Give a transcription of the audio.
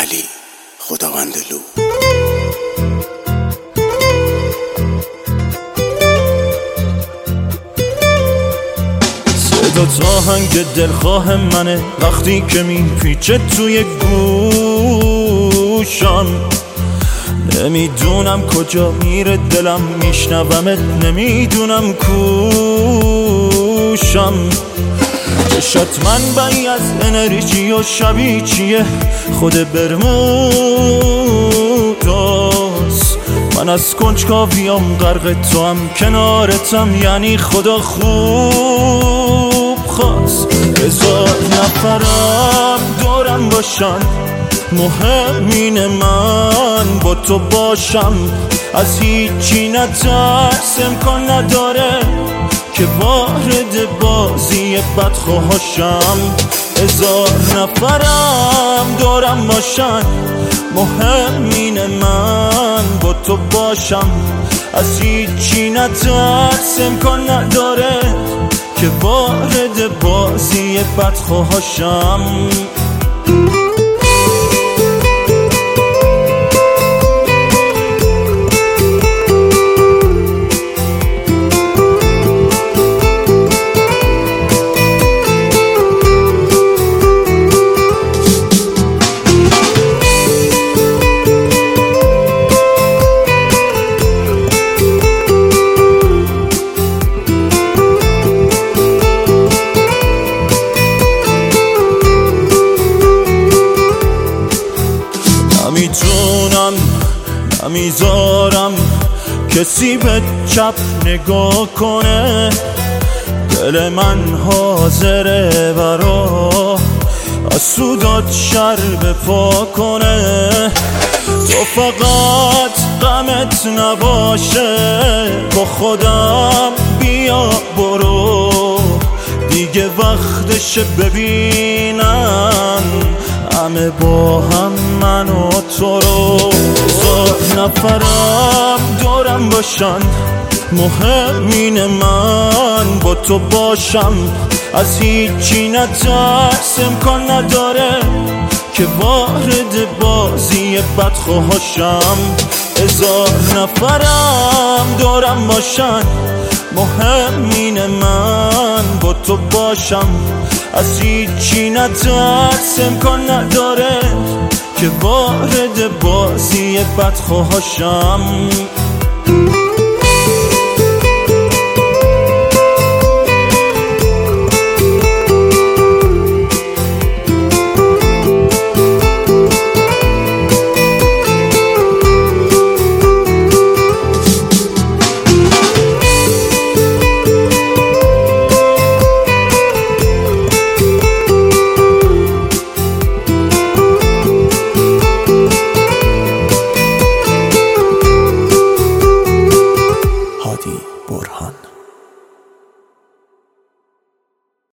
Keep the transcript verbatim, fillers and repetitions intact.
علی خداوندلو. صدا آهنگ دلخواه منه وقتی که میپیچه توی گوشم، نمیدونم کجا میره دلم، میشنومت نمیدونم کوشم. چشات منبعی از انرژی و شبیه چیه خود برموداست. من از کنجکاویام غرق تو هم کنارتم، یعنی خدا خوب خواست. هزار نفرم دورم باشن، مهم اینه من با تو باشم. از هیچی نترس، امکان نداره که وارد بازی بدخواهاشم. هزار نفرم دورم باشن، مهم اینه من با تو باشم. از هیچی نترس، امکان نداره که وارد بازی بدخواهاشم. نمیتونم نمیذارم کسی به چپ نگاه کنه، دل من حاضره برا از سودات شر بپا کنه. تو فقط غمت نباشه، با خودم بیا برو، دیگه وقتشه ببینن همه با هم من و تو رو. هزار نفرم دورم باشن، مهم اینه من با تو باشم. از هیچی نترس، امکان نداره که وارد بازی بدخواهاشم. هزار نفرم دورم باشن، مهم اینه من با تو باشم. از هیچی نترس، امکان نداره که وارد بازی بدخواهاشم.